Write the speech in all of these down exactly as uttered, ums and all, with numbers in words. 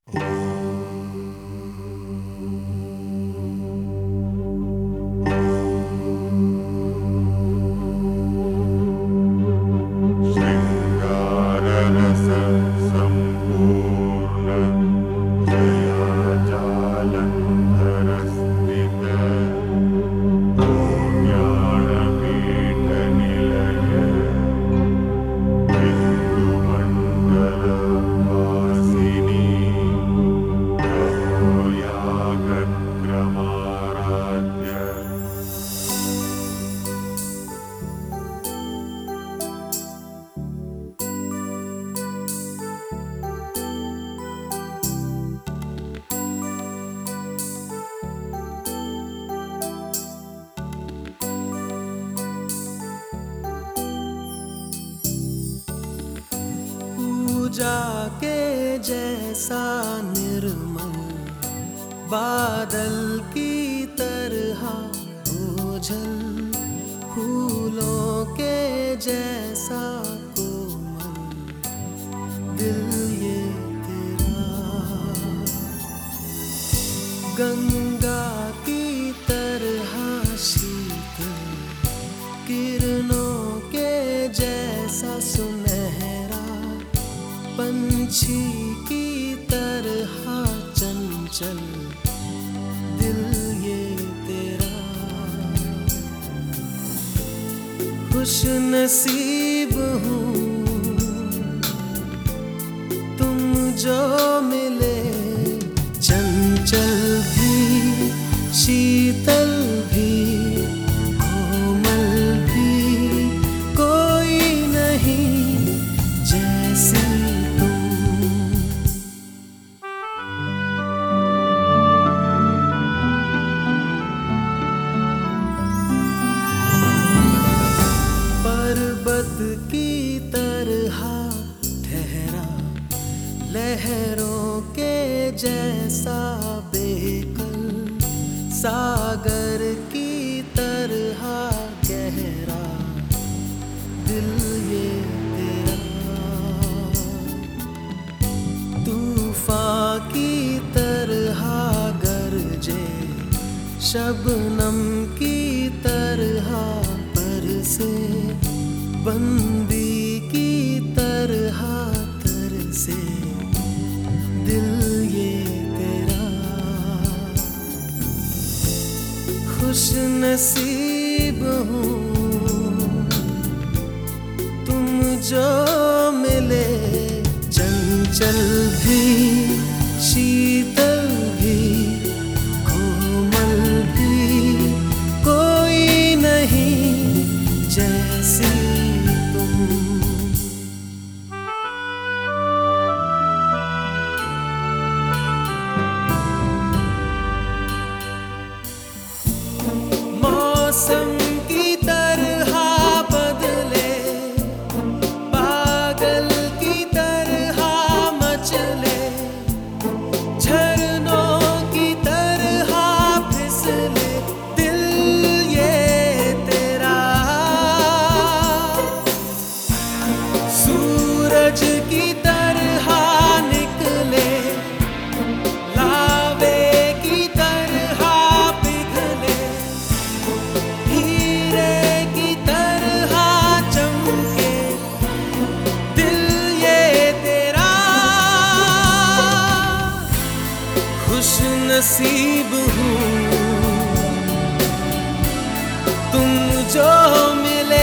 पूजा के जैसा निर्मल बादल की तरह ओझल, फूलों के जैसा कोमल दिल ये तेरा, गंगा की तरह शीतल किरणों के जैसा सुनहरा, पंछी की तरह चंचल दिल ये तेरा। खुश नसीब हूँ तुम जो मिले, चंचल भी शीतल भी कोमल भी, कोई नहीं जैसी की तरह ठहरा, लहरों के जैसा बेकल, सागर की तरह गहरा दिल ये तेरा, तूफान की तरह गरजे, शबनम की तरह बरसे, बंदी की तरह तरसे दिल ये तेरा। खुश नसीब हूँ तुम जो मिले, चंचल भी शीतल भी कोमल भी, कोई नहीं जैसी मौसम की तरह बदले, पागल की तरह मचले, झरनों की तरह फिसले दिल ये तेरा, सूरज की तरह निकले, लावे की तरह पिघले, हीरे की तरह चमके दिल ये तेरा। खुश नसीब हूँ तुम जो मिले,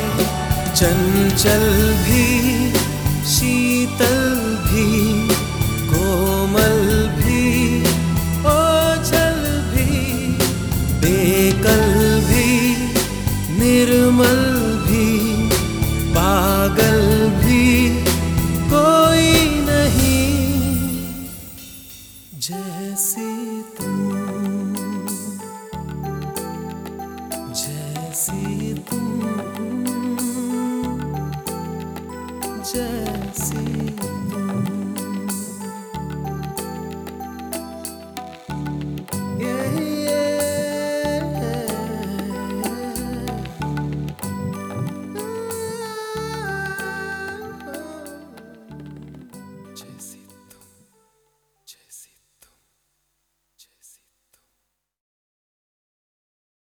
चंचल भी शीतल भी कोमल भी, ओझल भी बेकल भी, निर्मल भी पागल भी, कोई नहीं जैसी